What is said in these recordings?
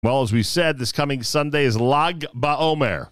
Well, as we said, this coming Sunday is Lag BaOmer.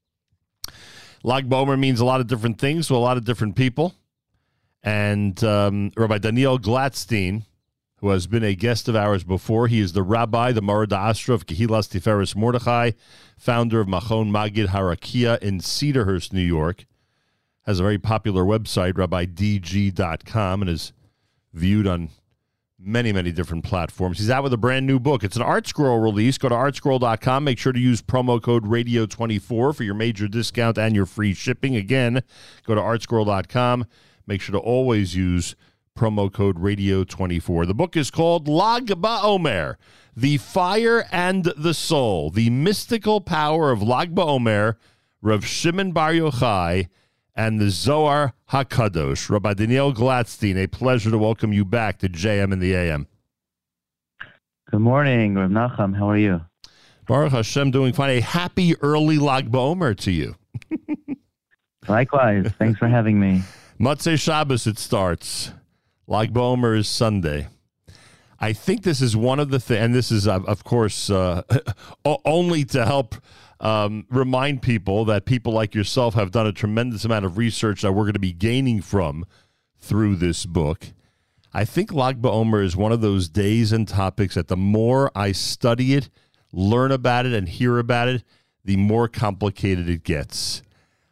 Lag BaOmer means a lot of different things to a lot of different people. And Rabbi Daniel Glatstein, who has been a guest of ours before, he is the rabbi, the Moreh D'Asra of Kehilas Tiferes Mordechai, founder of Machon Magid Harakia in Cedarhurst, New York. Has a very popular website, rabbidg.com, and is viewed on many, many different platforms. He's out with a brand new book. It's an ArtScroll release. Go to artscroll.com. Make sure to use promo code radio24 for your major discount and your free shipping. Again, go to artscroll.com. Make sure to always use promo code radio24. The book is called Lag BaOmer, The Fire and the Soul, The Mystical Power of Lag BaOmer, Rav Shimon Bar Yochai, and the Zohar HaKadosh. Rabbi Daniel Glatstein, a pleasure to welcome you back to JM in the AM. Good morning, Rav Nachum. How are you? Baruch Hashem, doing fine. A happy early Lag BaOmer to you. Likewise. Thanks for having me. Motzei Shabbos it starts. Lag BaOmer is Sunday. I think this is one of the things, and this is, of course, only to help remind people that people like yourself have done a tremendous amount of research that we're going to be gaining from through this book. I think Lag BaOmer is one of those days and topics that the more I study it, learn about it, and hear about it, the more complicated it gets.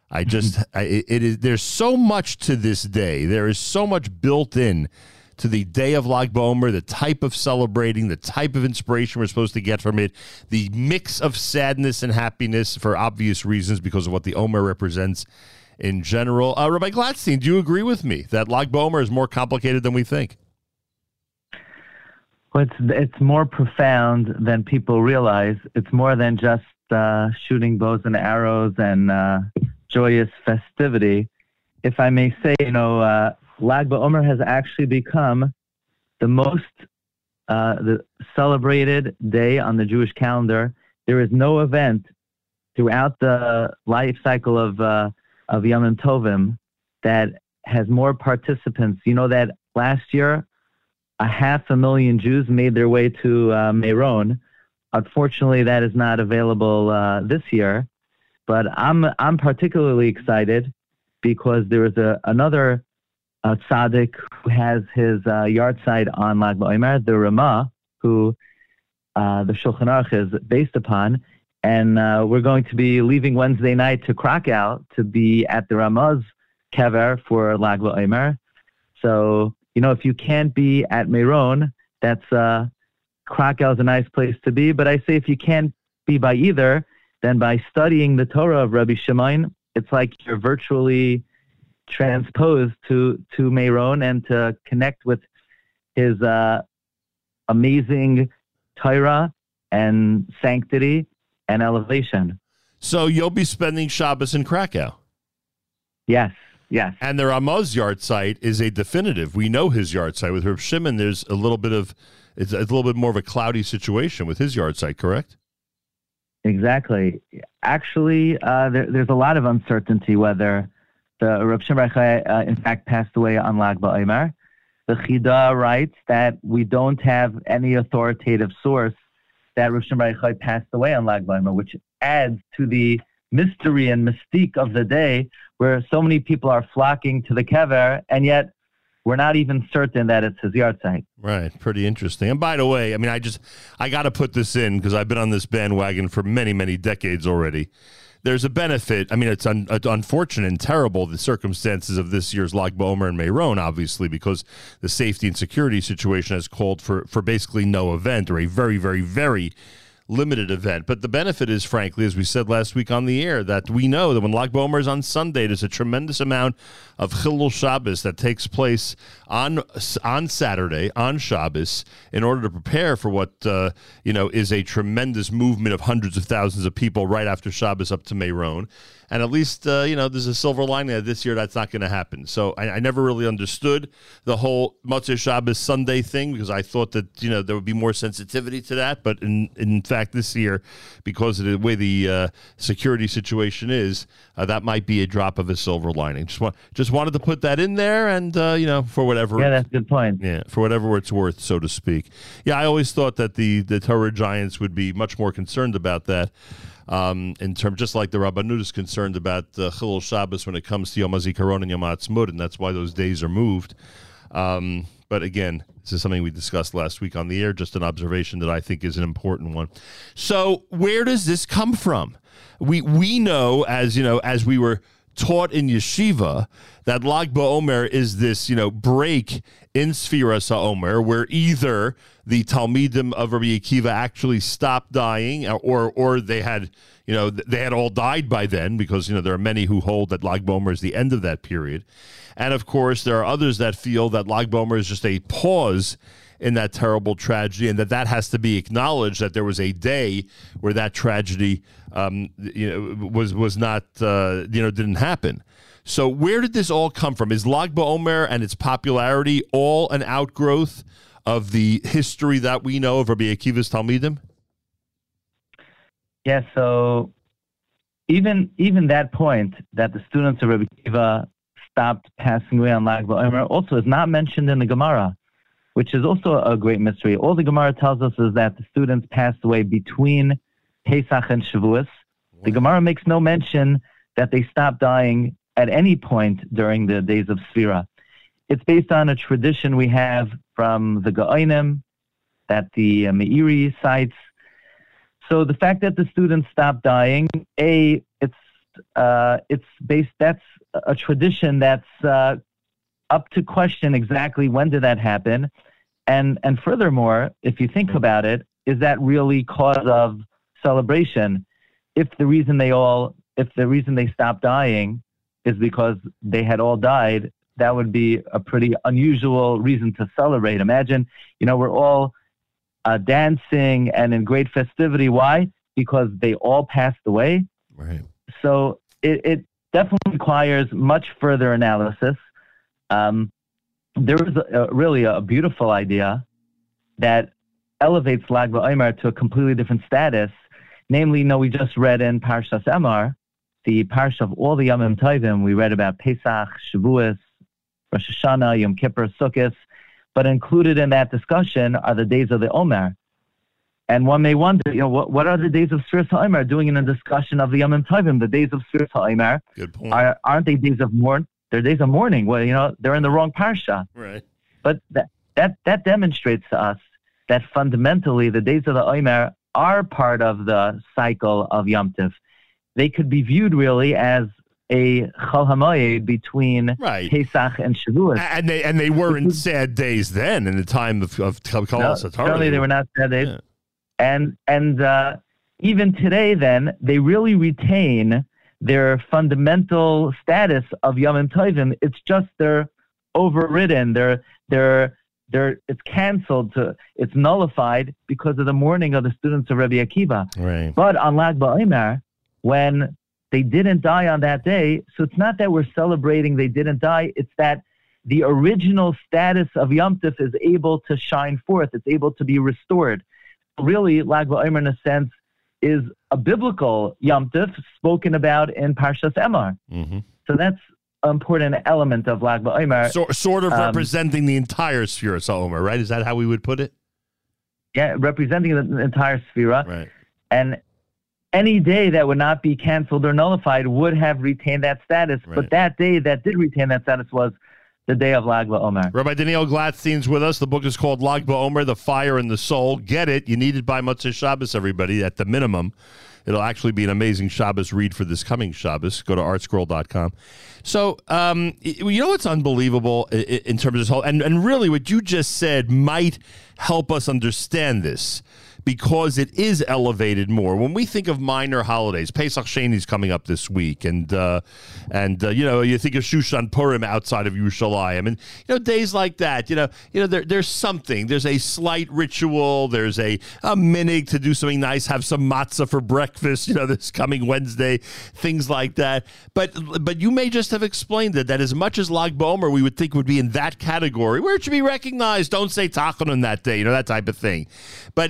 There's so much to this day. There is so much built in to the day of Lag BaOmer, the type of celebrating, the type of inspiration we're supposed to get from it, the mix of sadness and happiness for obvious reasons because of what the Omer represents in general. Rabbi Glatstein, do you agree with me that Lag BaOmer is more complicated than we think? Well, it's more profound than people realize. It's more than just shooting bows and arrows and joyous festivity. If I may say, Lag BaOmer has actually become the most the celebrated day on the Jewish calendar. There is no event throughout the life cycle of Yom Tovim that has more participants. You know that last year, 500,000 Jews made their way to Meron. Unfortunately, that is not available this year. But I'm particularly excited because there is another tzaddik who has his yahrzeit on Lag BaOmer, the Ramah, who the Shulchan Aruch is based upon. And we're going to be leaving Wednesday night to Krakow to be at the Ramah's kever for Lag BaOmer. So, if you can't be at Meron, Krakow is a nice place to be. But I say if you can't be by either, then by studying the Torah of Rabbi Shimon, it's like you're virtually transposed to Meron and to connect with his amazing Torah and sanctity and elevation. So you'll be spending Shabbos in Krakow? Yes. And the Ramah's yahrzeit is a definitive. We know his yahrzeit. With Reb Shimon, it's a little bit more of a cloudy situation with his yahrzeit, correct? Exactly. Actually, there's a lot of uncertainty whether the Reb Shimon Bar Yochai, in fact, passed away on Lag BaOmer. The Chida writes that we don't have any authoritative source that Reb Shimon Bar Yochai passed away on Lag BaOmer, which adds to the mystery and mystique of the day where so many people are flocking to the kever, and yet we're not even certain that it's his yahrzeit. Right. Pretty interesting. And by the way, I got to put this in because I've been on this bandwagon for many, many decades already. There's a benefit. It's unfortunate and terrible, the circumstances of this year's Lag BaOmer and Meron, obviously, because the safety and security situation has called for basically no event or a very, very, very limited event. But the benefit is, frankly, as we said last week on the air, that we know that when Lag BaOmer is on Sunday, there's a tremendous amount of Chilul Shabbos that takes place on Saturday, on Shabbos, in order to prepare for what, is a tremendous movement of hundreds of thousands of people right after Shabbos up to Meron. And at least, there's a silver lining that this year that's not going to happen. So I never really understood the whole Motzei Shabbos Sunday thing because I thought that, there would be more sensitivity to that. But in fact, fact, this year, because of the way the security situation is, that might be a drop of a silver lining. Just wanted to put that in there, and for whatever. Yeah, that's a good point. Yeah, for whatever it's worth, so to speak. Yeah, I always thought that the Torah giants would be much more concerned about that. In terms, just like the Rabbanut is concerned about Chilul Shabbos when it comes to Yom HaZikaron and Yom HaAtzmaut, and that's why those days are moved. But again, this is something we discussed last week on the air, just an observation that I think is an important one. So where does this come from? We know, as we were taught in yeshiva, that Lag BaOmer is this, break in Sfiras HaOmer, where either the Talmidim of Rabbi Akiva actually stopped dying, or they had, they had all died by then, because, there are many who hold that Lag BaOmer is the end of that period. And, of course, there are others that feel that Lag BaOmer is just a pause in that terrible tragedy, and that has to be acknowledged, that there was a day where that tragedy, was not, didn't happen. So where did this all come from? Is Lag BaOmer and its popularity all an outgrowth of the history that we know of Rabbi Akiva's Talmidim? Yeah, so even that point that the students of Rabbi Akiva stopped passing away on Lag BaOmer also is not mentioned in the Gemara, which is also a great mystery. All the Gemara tells us is that the students passed away between Pesach and Shavuos. The Gemara makes no mention that they stopped dying at any point during the days of Sfira. It's based on a tradition we have from the Gaonim that the Meiri cites. So the fact that the students stopped dying, it's based. That's a tradition that's up to question exactly when did that happen, and furthermore, if you think about it, is that really cause of celebration? If the reason they stopped dying is because they had all died, that would be a pretty unusual reason to celebrate. Imagine, we're all dancing and in great festivity. Why? Because they all passed away. Right. So it definitely requires much further analysis. There is really a beautiful idea that elevates Lag BaOmer to a completely different status. Namely, we just read in Parshas Emor, the parsha of all the Yomim Tovim. We read about Pesach, Shavuos, Rosh Hashanah, Yom Kippur, Sukkot, but included in that discussion are the days of the Omer. And one may wonder, what are the days of Sfiras HaOmer doing in a discussion of the Yomim Tovim? The days of Sfiras HaOmer, good point, aren't they days of mourning? They're days of mourning. Well, they're in the wrong parsha. Right. But that demonstrates to us that fundamentally the days of the Omer are part of the cycle of Yom Tov. They could be viewed really as a Chol HaMoed between Pesach and Shavuos. And they weren't sad days then in the time of Kol HaSatar. Certainly they were not sad days. Yeah. And even today then, they really retain their fundamental status of Yom Tovim. It's just they're overridden. It's canceled. It's nullified because of the mourning of the students of Rabbi Akiva. Right. But on Lag BaOmer, when they didn't die on that day, so it's not that we're celebrating they didn't die. It's that the original status of Yom Tov is able to shine forth. It's able to be restored. Really, Lag BaOmer, in a sense, is a biblical Yom Tov spoken about in Parshas Emor. Mm-hmm. So that's an important element of Lag BaOmer. Sort of representing the entire Sfiras HaOmer, right? Is that how we would put it? Yeah, representing the entire Sfira. Right. And any day that would not be canceled or nullified would have retained that status. Right. But that day that did retain that status was the day of Lag BaOmer. Rabbi Daniel Gladstein's with us. The book is called Lag BaOmer, The Fire and the Soul. Get it. You need it by Motzei Shabbos, everybody, at the minimum. It'll actually be an amazing Shabbos read for this coming Shabbos. Go to artscroll.com. So, what's unbelievable in terms of this whole, and really what you just said might help us understand this, because it is elevated more. When we think of minor holidays, Pesach Sheni is coming up this week, and you think of Shushan Purim outside of Yerushalayim, and days like that. There's something. There's a slight ritual. There's a minhag to do something nice. Have some matzah for breakfast. This coming Wednesday, things like that. But you may just have explained that as much as Lag BaOmer we would think would be in that category where it should be recognized. Don't say Tachanun that day. That type of thing. But there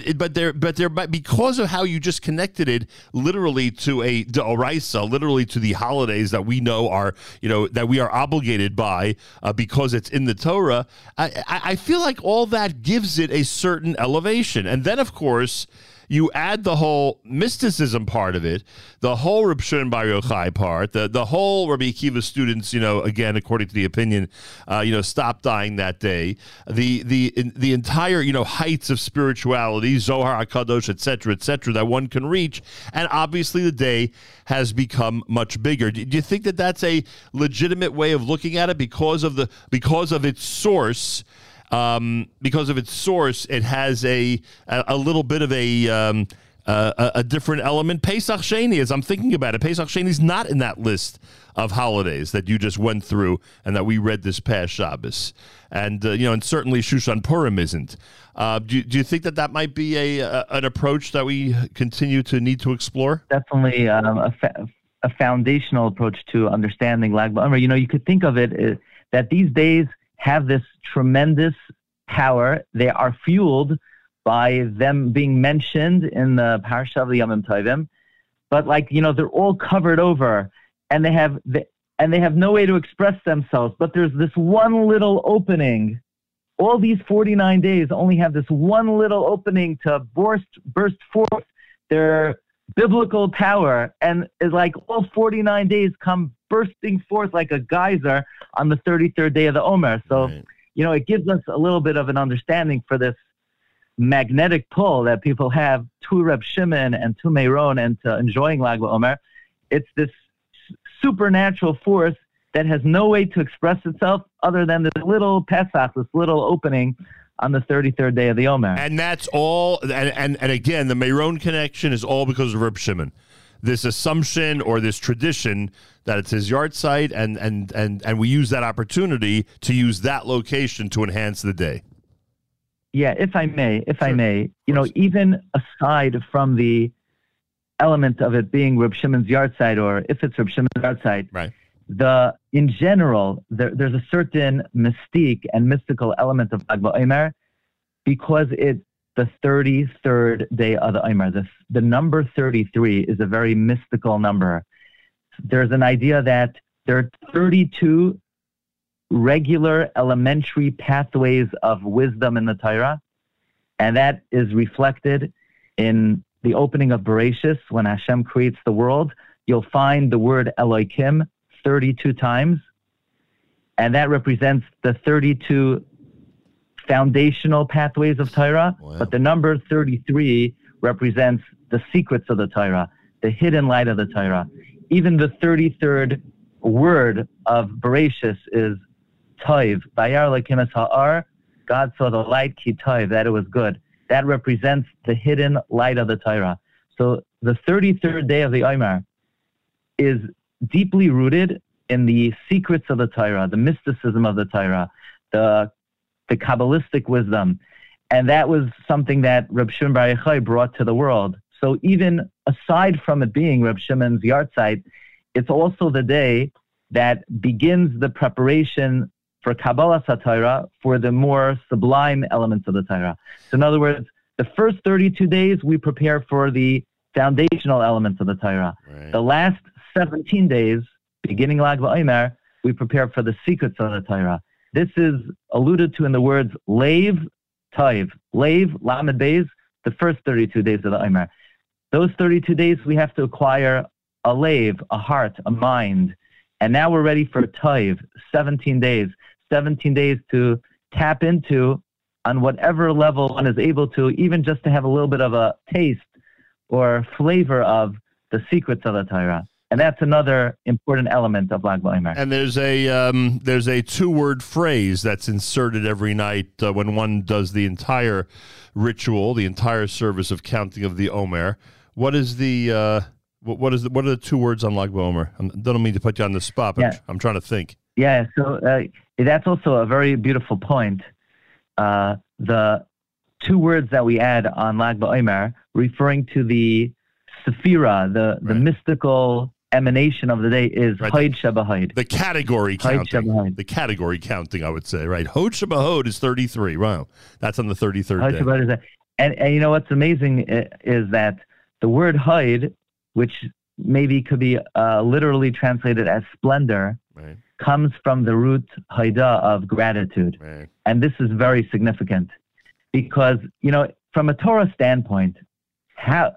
because of how you just connected it literally to a d'oraisa, literally to the holidays that we know are, that we are obligated by because it's in the Torah. I feel like all that gives it a certain elevation. And then, of course, you add the whole mysticism part of it, the whole Reb Shimon Bar Yochai part, the whole Rabbi Akiva students, again, according to the opinion, stopped dying that day. The entire, heights of spirituality, Zohar HaKadosh, et cetera, that one can reach. And obviously the day has become much bigger. Do you think that that's a legitimate way of looking at it because of its source? Because of its source, it has a little bit of a different element. Pesach Sheni, as I'm thinking about it, Pesach Sheni is not in that list of holidays that you just went through and that we read this past Shabbos, and and certainly Shushan Purim isn't. Do you think that might be an approach that we continue to need to explore? Definitely a foundational approach to understanding Lag BaOmer. You could think of it that these days have this tremendous power. They are fueled by them being mentioned in the Parsha of the Yomim Tovim, but they're all covered over, and they have no way to express themselves. But there's this one little opening. All these 49 days only have this one little opening to burst forth their biblical power, and it's like all 49 days come bursting forth like a geyser on the 33rd day of the Omer. So, right. It gives us a little bit of an understanding for this magnetic pull that people have to Reb Shimon and to Meron and to enjoying Lag BaOmer. It's this supernatural force that has no way to express itself other than this little Pesach, this little opening on the 33rd day of the Omer. And that's all, and again, the Meron connection is all because of Reb Shimon. This assumption or this tradition that it's his yard site, and we use that opportunity to use that location to enhance the day. Yeah, if I may, even aside from the element of it being Reb Shimon's yard site, or if it's Reb Shimon's yard site, right. In general, there's a certain mystique and mystical element of Lag BaOmer because it's the 33rd day of the Omer. The number 33 is a very mystical number. There's an idea that there are 32 regular elementary pathways of wisdom in the Torah, and that is reflected in the opening of Bereshis. When Hashem creates the world, you'll find the word Elohim 32 times, and that represents the 32 foundational pathways of Torah. Wow. But the number 33 represents the secrets of the Torah, the hidden light of the Torah. Even the 33rd word of Bereshis is Tov. Vayar Elokim es ha'ar, God saw the light, ki tov, that it was good. That represents the hidden light of the Torah. So the 33rd day of the Omer is deeply rooted in the secrets of the Torah, the mysticism of the Torah, the Kabbalistic wisdom. And that was something that Reb Shimon Bar Yochai brought to the world. So even aside from it being Reb Shimon's yard site, it's also the day that begins the preparation for Kabbalas HaTorah, for the more sublime elements of the Torah. So in other words, the first 32 days we prepare for the foundational elements of the Torah. Right. The last 17 days, beginning Lag BaOmer, we prepare for the secrets of the Torah. This is alluded to in the words Leiv, Tov. Leiv, Lamed Beis, the first 32 days of the Omer. Those 32 days we have to acquire a Leiv, a heart, a mind. And now we're ready for Tov, 17 days. 17 days to tap into on whatever level one is able to, even just to have a little bit of a taste or flavor of the secrets of the Torah. And that's another important element of Lag BaOmer. And there's a two-word phrase that's inserted every night when one does the entire ritual, the entire service of counting of the Omer. What are the two words on Lag BaOmer? I don't mean to put you on the spot, but I'm trying to think. Yeah, so that's also a very beautiful point. The two words that we add on Lag BaOmer, referring to the Sephira, the mystical emanation of the day, is Hod Shebahod. The category counting. The category counting, I would say, right? Hod Shebahod is 33. Wow. That's on the 33rd day. And you know what's amazing is that the word Haid, which maybe could be literally translated as splendor, right, comes from the root Haida of gratitude. right. And this is very significant because, you know, from a Torah standpoint, how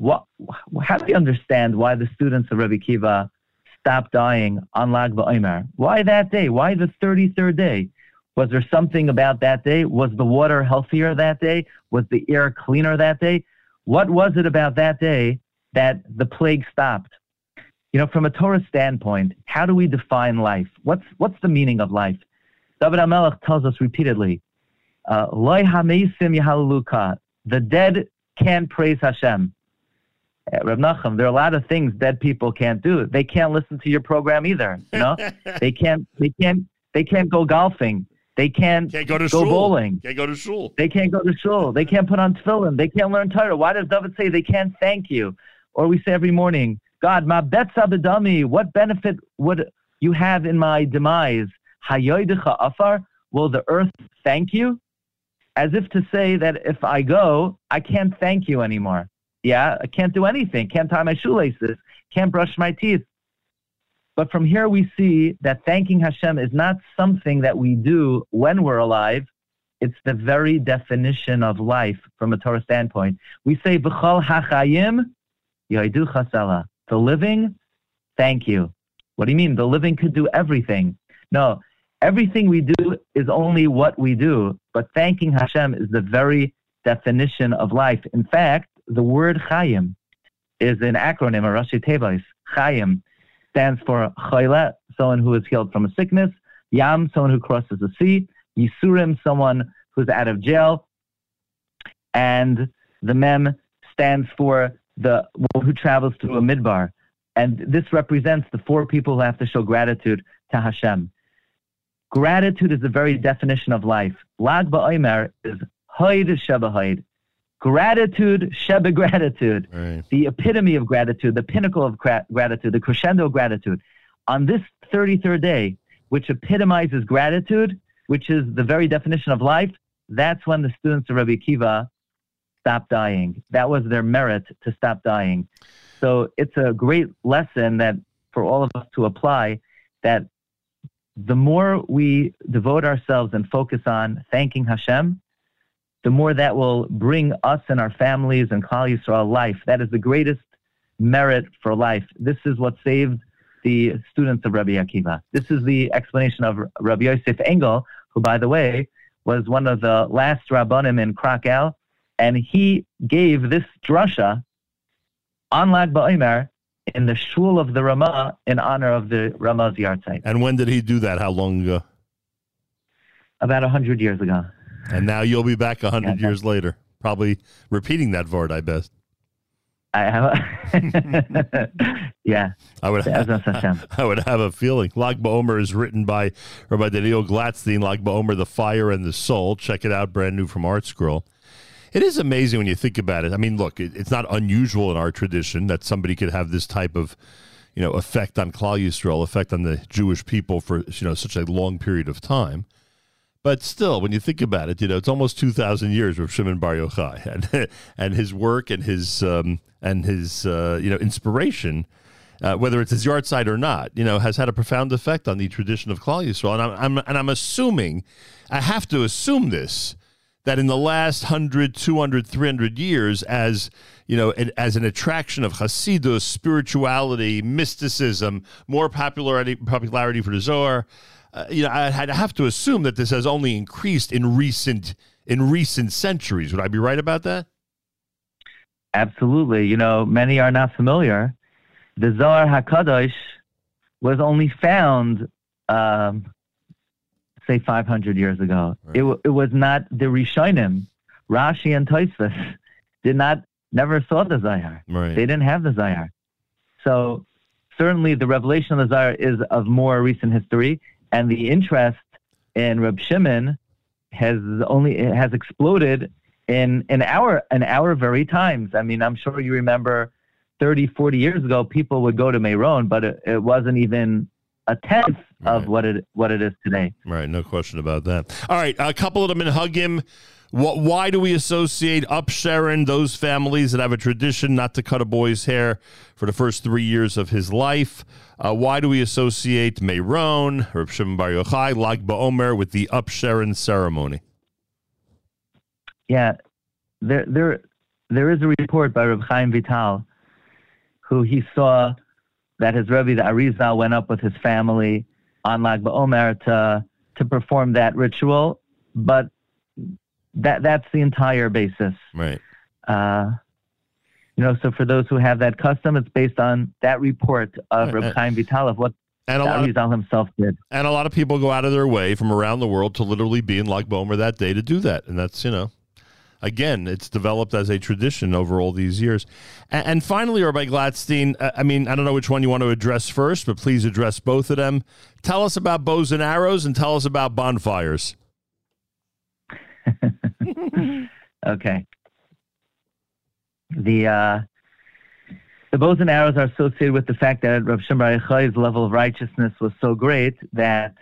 do you understand why the students of Rabbi Akiva stopped dying on Lag BaOmer? Why that day? Why the 33rd day? Was there something about that day? Was the water healthier that day? Was the air cleaner that day? What was it about that day that the plague stopped? You know, from a Torah standpoint, how do we define life? What's the meaning of life? David HaMelech tells us repeatedly, Loi hameisim yahaluka, the dead can't praise Hashem. Reb Nachum, there are a lot of things dead people can't do. They can't listen to your program either. You know, they can't go golfing. They can't go bowling. Can't go to shul. They can't go to shul. They can't put on tefillin. They can't learn Torah. Why does David say they can't thank you? Or we say every morning, God, ma betza b'dami, what benefit would you have in my demise? Hayoidecha afar, will the earth thank you? As if to say that if I go, I can't thank you anymore. Yeah, I can't do anything. Can't tie my shoelaces. Can't brush my teeth. But from here we see that thanking Hashem is not something that we do when we're alive. It's the very definition of life from a Torah standpoint. We say, V'chol hachayim yoidu chasela. The living, thank you. What do you mean? The living could do everything. No, everything we do is only what we do. But thanking Hashem is the very definition of life. In fact, the word chayim is an acronym, a Rashi Tevos. Chayim stands for Chayla, someone who is healed from a sickness. Yam, someone who crosses the sea. Yisurim, someone who's out of jail. And the Mem stands for the one who travels through a midbar. And this represents the four people who have to show gratitude to Hashem. Gratitude is the very definition of life. Lag BaOmer is Haid Sheba Haid. Gratitude, Sheba gratitude, right. The epitome of gratitude, the pinnacle of gratitude, the crescendo of gratitude. On this 33rd day, which epitomizes gratitude, which is the very definition of life, that's when the students of Rabbi Akiva stopped dying. That was their merit to stop dying. So it's a great lesson that for all of us to apply, that the more we devote ourselves and focus on thanking Hashem, the more that will bring us and our families and Klal Yisrael life. That is the greatest merit for life. This is what saved the students of Rabbi Akiva. This is the explanation of Rabbi Yosef Engel, who, by the way, was one of the last Rabbanim in Krakow, and he gave this drasha on Lag BaOmer in the shul of the Ramah in honor of the Ramah's yahrzeit. And when did he do that? How long ago? About 100 years ago. And now you'll be back 100 years later, probably repeating that word, I bet. Yeah. I would have a feeling. Lag BaOmer is written by Rabbi Daniel Glatstein, Lag BaOmer, The Fire and the Soul. Check it out, brand new from ArtScroll. It is amazing when you think about it. I mean, look, it's not unusual in our tradition that somebody could have this type of, effect on Klal Yisrael, effect on the Jewish people for, such a long period of time. But still, when you think about it, it's almost 2,000 years of Shimon Bar Yochai and his work and his inspiration, whether it's his yahrzeit or not, has had a profound effect on the tradition of Klal Yisrael. And I'm assuming, I have to assume this, that in the last 100, 200, 300 years, as as an attraction of Hasidus, spirituality, mysticism, more popularity for the Zohar. I'd have to assume that this has only increased in recent centuries. Would I be right about that? Absolutely. Many are not familiar. The Zohar HaKadosh was only found, say, 500 years ago. Right. It was not the Rishonim. Rashi and Tosfos never saw the Zohar. Right. They didn't have the Zohar. So certainly the revelation of the Zohar is of more recent history. And the interest in Reb Shimon has exploded in our very times. I mean, I'm sure you remember 30, 40 years ago, people would go to Meron, but it wasn't even a tenth of what it is today. Right, no question about that. All right, a couple of them in Hugim. Why do we associate Upsharon, those families that have a tradition not to cut a boy's hair for the first 3 years of his life? Why do we associate Meron, Reb Shimon Bar Yochai, Lag BaOmer with the Upsharon ceremony? Yeah, there is a report by Reb Chaim Vital, who he saw that his Rebbe, the Arizal, went up with his family on Lag BaOmer to perform that ritual, but that's the entire basis. Right. So for those who have that custom, it's based on that report of Reb Chaim Vital of what Arizal himself did. And a lot of people go out of their way from around the world to literally be in Lag BaOmer that day to do that. And that's, again, it's developed as a tradition over all these years. And finally, Rabbi Gladstein, I don't know which one you want to address first, but please address both of them. Tell us about bows and arrows and tell us about bonfires. Okay. The bows and arrows are associated with the fact that Rav Shimon Bar Yochai's level of righteousness was so great that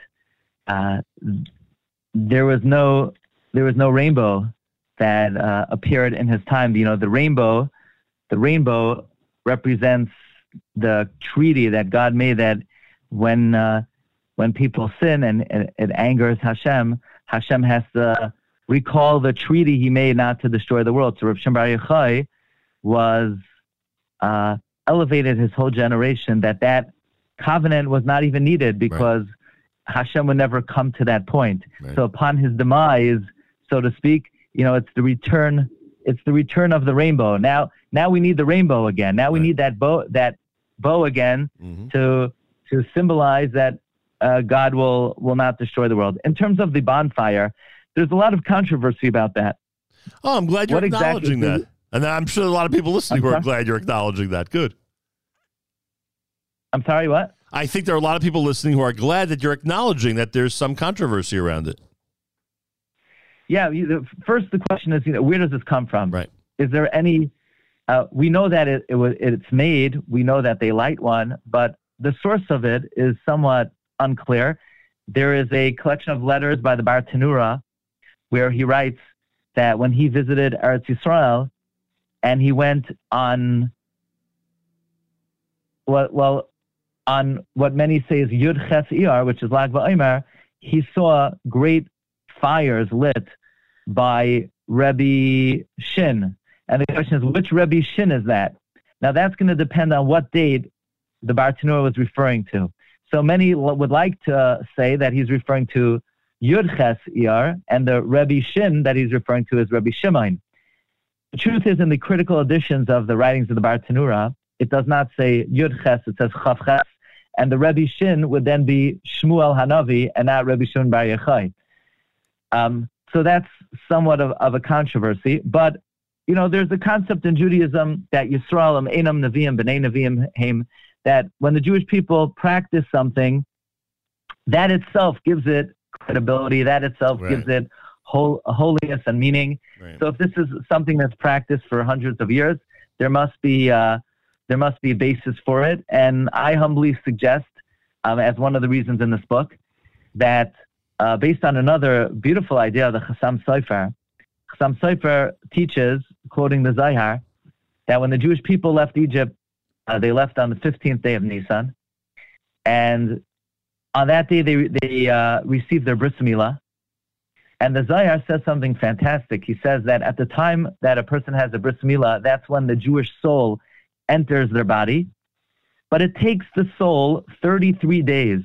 there was no rainbow that appeared in his time. The rainbow represents the treaty that God made, that when people sin and it angers Hashem has to recall the treaty he made not to destroy the world. So Rav Shimon Bar Yochai was elevated his whole generation that covenant was not even needed because Hashem would never come to that point. Right. So upon his demise, so to speak, it's the return of the rainbow. Now we need the rainbow again. Now we need that bow again to symbolize that God will not destroy the world. In terms of the bonfire, there's a lot of controversy about that. Oh, I'm glad you're acknowledging that. And I'm sure a lot of people listening who are glad you're acknowledging that. Good. I'm sorry, what? I think there are a lot of people listening who are glad that you're acknowledging that there's some controversy around it. Yeah, first the question is, where does this come from? Right. Is there any? We know that it's made. We know that they light one, but the source of it is somewhat unclear. There is a collection of letters by the Bar Tanura where he writes that when he visited Eretz Yisrael and he went on what many say is Yud Ches Iyar, which is Lag BaOmer, he saw great fires lit by Rebbe Shin. And the question is, which Rebbe Shin is that? Now, that's going to depend on what date the Bar Tanura was referring to. So many would like to say that he's referring to Yud Ches Iyar, and the Rebbe Shin that he's referring to is Rebbe Shimon. The truth is, in the critical editions of the writings of the Bar Tanura, it does not say Yud Ches, it says Chav Ches, and the Rebbe Shin would then be Shmuel Hanavi and not Rebbe Shimon Bar Yochai. So that's somewhat of a controversy, but there's a concept in Judaism that Yisrael Einam Neviim B'nei Neviim Heim, that when the Jewish people practice something, that itself gives it credibility, that itself gives it holiness and meaning. Right. So if this is something that's practiced for hundreds of years, there must be a basis for it. And I humbly suggest, as one of the reasons in this book, that based on another beautiful idea of the Chassam Sofer, Chassam Sofer teaches, quoting the Zohar, that when the Jewish people left Egypt, they left on the 15th day of Nisan, and on that day they received their bris milah. And the Zohar says something fantastic. He says that at the time that a person has a bris milah, that's when the Jewish soul enters their body, but it takes the soul 33 days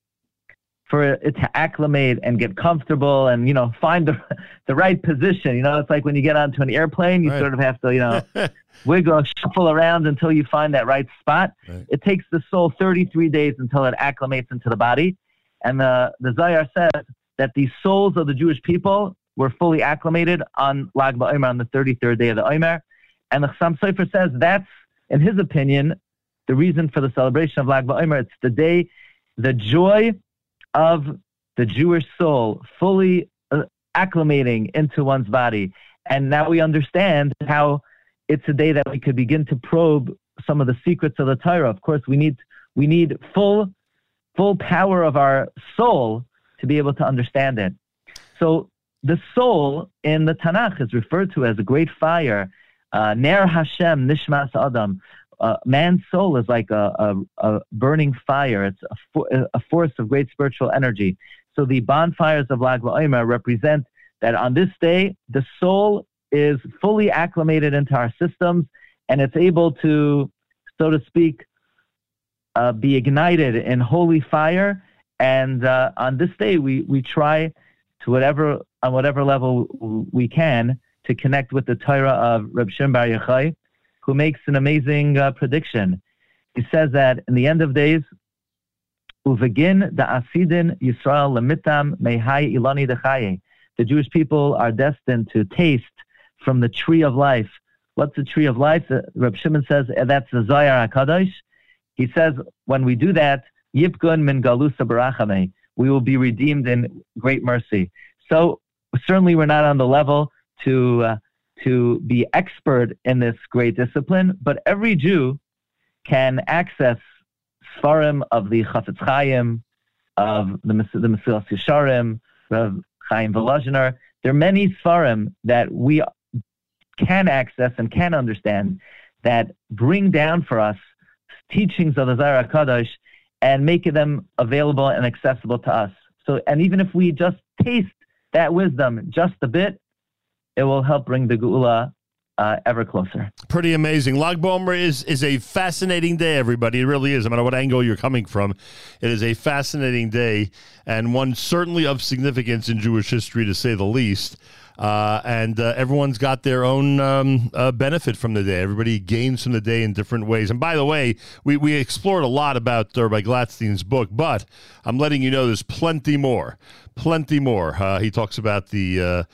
for it to acclimate and get comfortable and, find the right position. It's like when you get onto an airplane, you sort of have to, wiggle, shuffle around until you find that right spot. Right. It takes the soul 33 days until it acclimates into the body. And the Zohar says that the souls of the Jewish people were fully acclimated on Lag BaOmer, on the 33rd day of the Omer. And the Chassam Sofer says that's, in his opinion, the reason for the celebration of Lag BaOmer. It's the day, the joy of the Jewish soul fully acclimating into one's body. And now we understand how it's a day that we could begin to probe some of the secrets of the Torah. Of course, we need full power of our soul to be able to understand it. So the soul in the Tanakh is referred to as a great fire. Ner Hashem Nishmas Adam. Man's soul is like a burning fire. It's a force of great spiritual energy. So the bonfires of Lag BaOmer represent that on this day, the soul is fully acclimated into our systems, and it's able to, so to speak, be ignited in holy fire. And on this day, we try to on whatever level we can to connect with the Torah of Reb Shimon Bar Yochai, who makes an amazing prediction. He says that in the end of days, Uvegin da asidin Yisrael lemitam mehai ilani dechaye. The Jewish people are destined to taste from the tree of life. What's the tree of life? Reb Shimon says that's the Zohar HaKadosh. He says when we do that, Yipgun min galusa barachame, we will be redeemed in great mercy. So certainly we're not on the level to be expert in this great discipline, but every Jew can access Sfarim of the Chafetz Chaim, of the Mesilas Yesharim, of Chaim Volozhiner. There are many Sfarim that we can access and can understand that bring down for us teachings of the Zohar HaKadosh and make them available and accessible to us. So, and even if we just taste that wisdom just a bit, it will help bring the Geula ever closer. Pretty amazing. Lag BaOmer is a fascinating day, everybody. It really is. No matter what angle you're coming from, it is a fascinating day, and one certainly of significance in Jewish history, to say the least. And everyone's got their own benefit from the day. Everybody gains from the day in different ways. And by the way, we explored a lot about Rabbi Glatstein's book, but I'm letting you know there's plenty more. Plenty more. He talks about the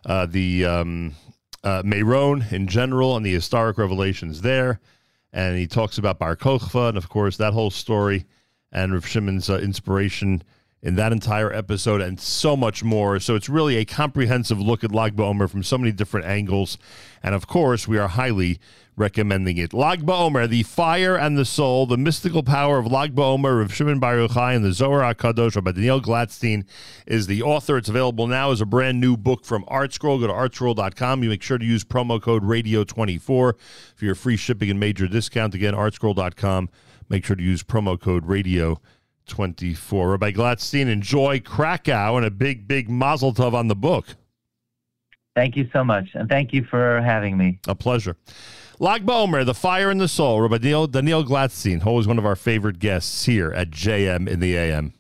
Meron in general and the historic revelations there. And he talks about Bar Kokhba and, of course, that whole story and Rav Shimon's inspiration in that entire episode and so much more. So it's really a comprehensive look at Lag BaOmer from so many different angles. And, of course, we are highly recommending it. Lag BaOmer, the fire and the soul, the mystical power of Lag BaOmer, Rav Shimon Bar Yochai, and the Zohar HaKadosh. Rabbi Daniel Glatstein is the author. It's available now as a brand new book from ArtScroll. Go to artscroll.com. You make sure to use promo code radio24 for your free shipping and major discount. Again, artscroll.com. Make sure to use promo code radio24. Rabbi Glatstein, enjoy Krakow and a big, big mazel tov on the book. Thank you so much, and thank you for having me. A pleasure. Lag BaOmer, the fire and the soul. Rabbi Daniel Glatstein, always one of our favorite guests here at JM in the AM.